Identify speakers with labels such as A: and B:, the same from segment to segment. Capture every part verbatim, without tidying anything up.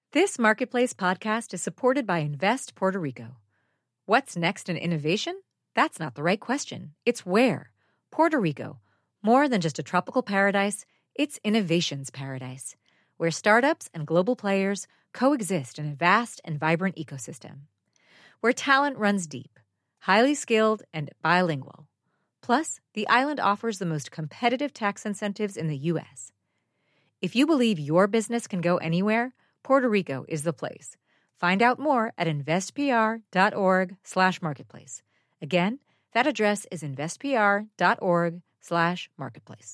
A: This Marketplace podcast is supported by Invest Puerto Rico. What's next in innovation? That's not the right question. It's where. Puerto Rico. More than just a tropical paradise, it's innovation's paradise, where startups and global players coexist in a vast and vibrant ecosystem. Where talent runs deep, highly skilled, and bilingual. Plus, the island offers the most competitive tax incentives in the U S. If you believe your business can go anywhere, Puerto Rico is the place. Find out more at investpr.org slash marketplace. Again, that address is investpr.org slash marketplace.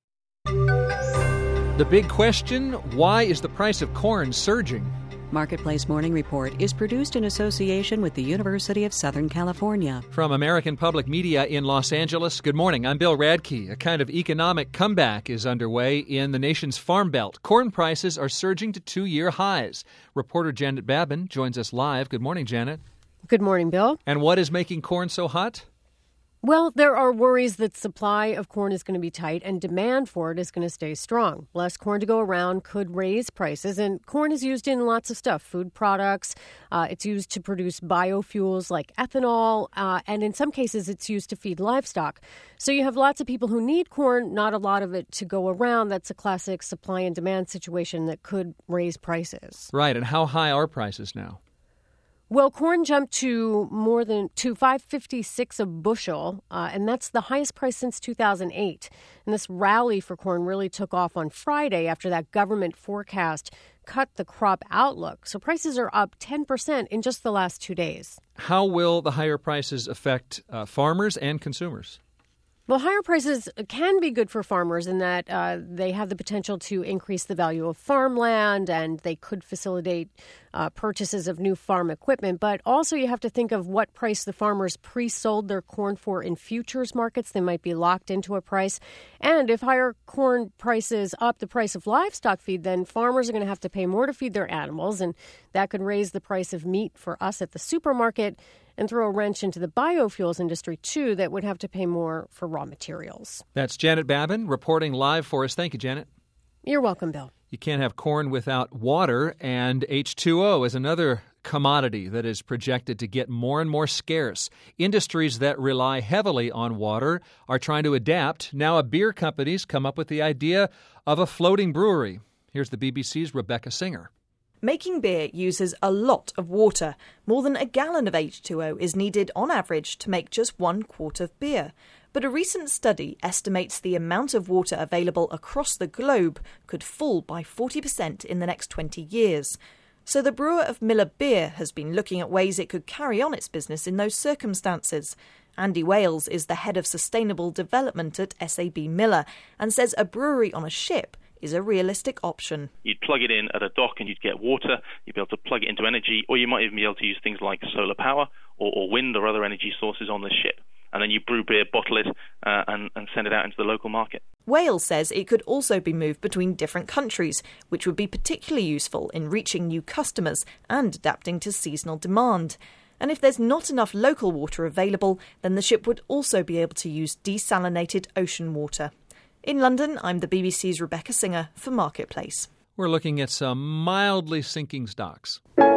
B: The big question, why is the price of corn surging?
C: Marketplace Morning Report is produced in association with the University of Southern California.
B: From American Public Media in Los Angeles, good morning. I'm Bill Radke. A kind of economic comeback is underway in the nation's Farm Belt. Corn prices are surging to two-year highs. Reporter Janet Babin joins us live. Good morning, Janet.
D: Good morning, Bill.
B: And what is making corn so hot?
D: Well, there are worries that supply of corn is going to be tight and demand for it is going to stay strong. Less corn to go around could raise prices, and corn is used in lots of stuff, food products. Uh, it's used to produce biofuels like ethanol, uh, and in some cases it's used to feed livestock. So you have lots of people who need corn, not a lot of it to go around. That's a classic supply and demand situation that could raise prices.
B: Right, and how high are prices now?
D: Well, corn jumped to more than to five fifty-six a bushel, uh, and that's the highest price since two thousand eight. And this rally for corn really took off on Friday after that government forecast cut the crop outlook. So prices are up ten percent in just the last two days.
B: How will the higher prices affect uh, farmers and consumers?
D: Well, higher prices can be good for farmers in that uh, they have the potential to increase the value of farmland and they could facilitate uh, purchases of new farm equipment. But also you have to think of what price the farmers pre-sold their corn for in futures markets. They might be locked into a price. And if higher corn prices up the price of livestock feed, then farmers are going to have to pay more to feed their animals. And that could raise the price of meat for us at the supermarket and throw a wrench into the biofuels industry, too, that would have to pay more for raw materials.
B: That's Janet Babin reporting live for us. Thank you, Janet.
D: You're welcome, Bill.
B: You can't have corn without water, and H two O is another commodity that is projected to get more and more scarce. Industries that rely heavily on water are trying to adapt. Now a beer company's come up with the idea of a floating brewery. Here's the B B C's Rebecca Singer.
E: Making beer uses a lot of water. More than a gallon of H two O is needed on average to make just one quart of beer. But a recent study estimates the amount of water available across the globe could fall by forty percent in the next twenty years. So the brewer of Miller Beer has been looking at ways it could carry on its business in those circumstances. Andy Wales is the head of sustainable development at S A B Miller and says a brewery on a ship is a realistic option.
F: You'd plug it in at a dock and you'd get water. You'd be able to plug it into energy, or you might even be able to use things like solar power or, or wind or other energy sources on the ship. And then you brew beer, bottle it, uh, and, and send it out into the local market.
E: Wales says it could also be moved between different countries, which would be particularly useful in reaching new customers and adapting to seasonal demand. And if there's not enough local water available, then the ship would also be able to use desalinated ocean water. In London, I'm the B B C's Rebecca Singer for Marketplace.
B: We're looking at some mildly sinking stocks.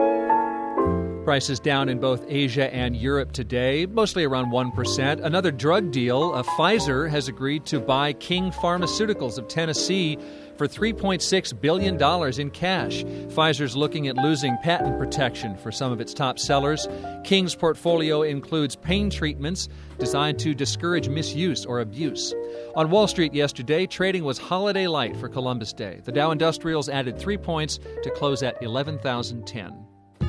B: Prices down in both Asia and Europe today, mostly around one percent. Another drug deal, uh, Pfizer has agreed to buy King Pharmaceuticals of Tennessee for three point six billion dollars in cash. Pfizer's looking at losing patent protection for some of its top sellers. King's portfolio includes pain treatments designed to discourage misuse or abuse. On Wall Street yesterday, trading was holiday light for Columbus Day. The Dow Industrials added three points to close at eleven thousand ten.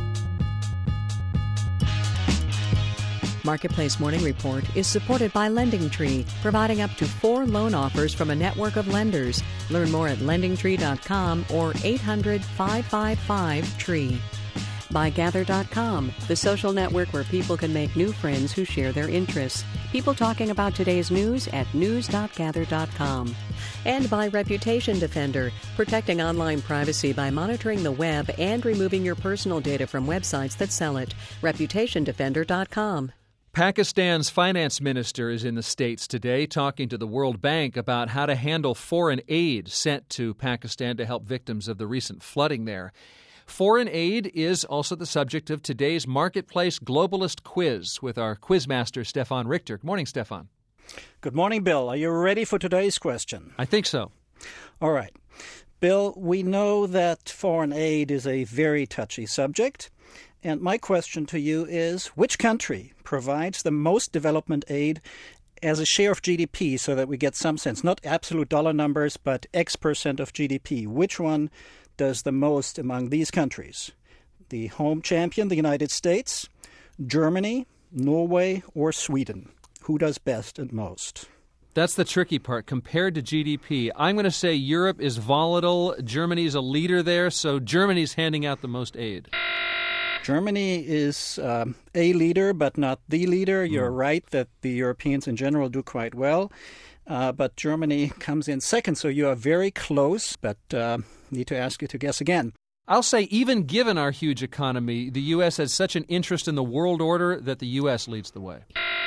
C: Marketplace Morning Report is supported by LendingTree, providing up to four loan offers from a network of lenders. Learn more at lending tree dot com or eight hundred, five five five, tree. By Gather dot com, the social network where people can make new friends who share their interests. People talking about today's news at news dot gather dot com. And by Reputation Defender, protecting online privacy by monitoring the web and removing your personal data from websites that sell it. reputation defender dot com.
B: Pakistan's finance minister is in the States today talking to the World Bank about how to handle foreign aid sent to Pakistan to help victims of the recent flooding there. Foreign aid is also the subject of today's Marketplace Globalist Quiz with our quizmaster, Stefan Richter. Good morning, Stefan.
G: Good morning, Bill. Are you ready for today's question?
B: I think so.
G: All right. Bill, we know that foreign aid is a very touchy subject. And my question to you is, which country provides the most development aid as a share of G D P, so that we get some sense, not absolute dollar numbers, but X percent of G D P? Which one does the most among these countries? The home champion, the United States, Germany, Norway, or Sweden? Who does best and most?
B: That's the tricky part. Compared to G D P, I'm going to say Europe is volatile. Germany's a leader there, so Germany's handing out the most aid.
G: Germany is um, a leader, but not the leader. You're mm. right that the Europeans in general do quite well, uh, but Germany comes in second, so you are very close, but uh, need to ask you to guess again.
B: I'll say even given our huge economy, the U S has such an interest in the world order that the U S leads the way.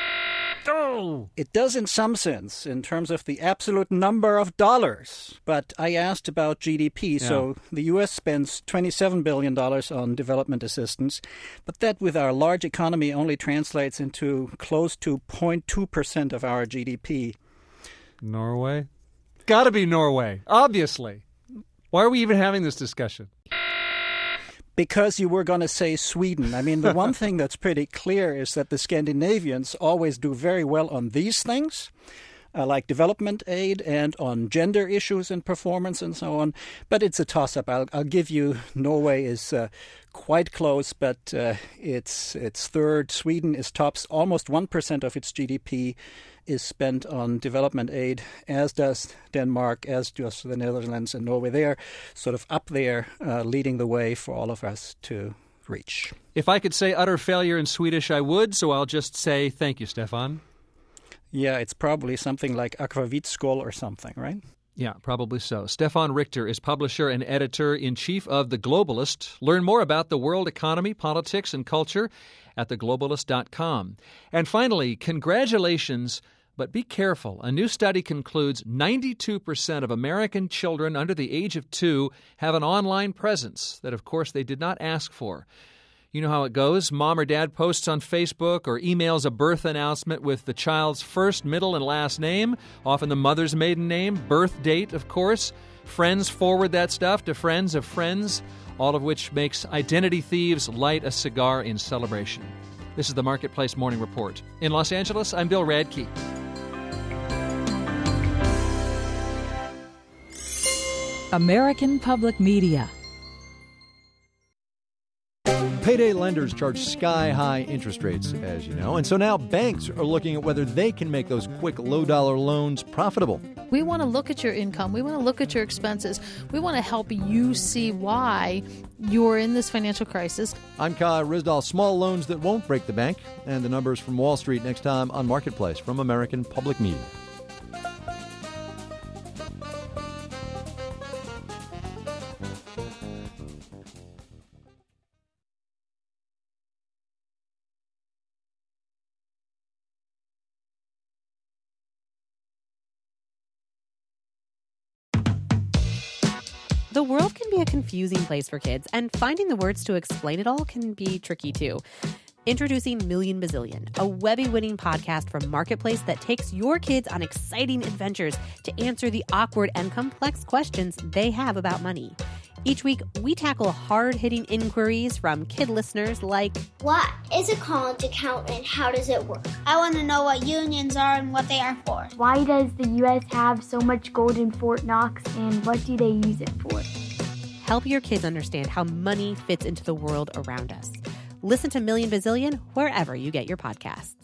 B: Oh.
G: It does in some sense, in terms of the absolute number of dollars. But I asked about G D P, yeah. So the U S spends twenty-seven billion dollars on development assistance, but that with our large economy only translates into close to zero point two percent of our G D P.
B: Norway? Gotta be Norway, obviously. Why are we even having this discussion?
G: Because you were going to say Sweden. I mean, the one thing that's pretty clear is that the Scandinavians always do very well on these things, uh, like development aid and on gender issues and performance and so on. But it's a toss-up. I'll, I'll give you Norway is uh, quite close, but uh, it's it's third. Sweden is tops. Almost one percent of its G D P is spent on development aid, as does Denmark, as does the Netherlands and Norway. They are sort of up there uh, leading the way for all of us to reach.
B: If I could say utter failure in Swedish, I would, so I'll just say thank you, Stefan.
G: Yeah, it's probably something like Akvavitskål or something, right?
B: Yeah, probably so. Stefan Richter is publisher and editor-in-chief of The Globalist. Learn more about the world economy, politics, and culture at the globalist dot com. And finally, congratulations, but be careful. A new study concludes ninety-two percent of American children under the age of two have an online presence that, of course, they did not ask for. You know how it goes. Mom or dad posts on Facebook or emails a birth announcement with the child's first, middle, and last name, often the mother's maiden name, birth date, of course. Friends forward that stuff to friends of friends, all of which makes identity thieves light a cigar in celebration. This is the Marketplace Morning Report. In Los Angeles, I'm Bill Radke.
H: American Public Media.
I: Payday lenders charge sky-high interest rates, as you know, and so now banks are looking at whether they can make those quick, low-dollar loans profitable.
J: We want to look at your income. We want to look at your expenses. We want to help you see why you're in this financial crisis.
I: I'm Kai Ryssdal. Small loans that won't break the bank, and the numbers from Wall Street next time on Marketplace from American Public Media.
K: The world can be a confusing place for kids, and finding the words to explain it all can be tricky too. Introducing Million Bazillion, a Webby-winning podcast from Marketplace that takes your kids on exciting adventures to answer the awkward and complex questions they have about money. Each week, we tackle hard-hitting inquiries from kid listeners like,
L: what is a college account and how does it work? I want to know what unions are and what they are for.
M: Why does the U S have so much gold in Fort Knox and what do they use it for?
K: Help your kids understand how money fits into the world around us. Listen to Million Bazillion wherever you get your podcasts.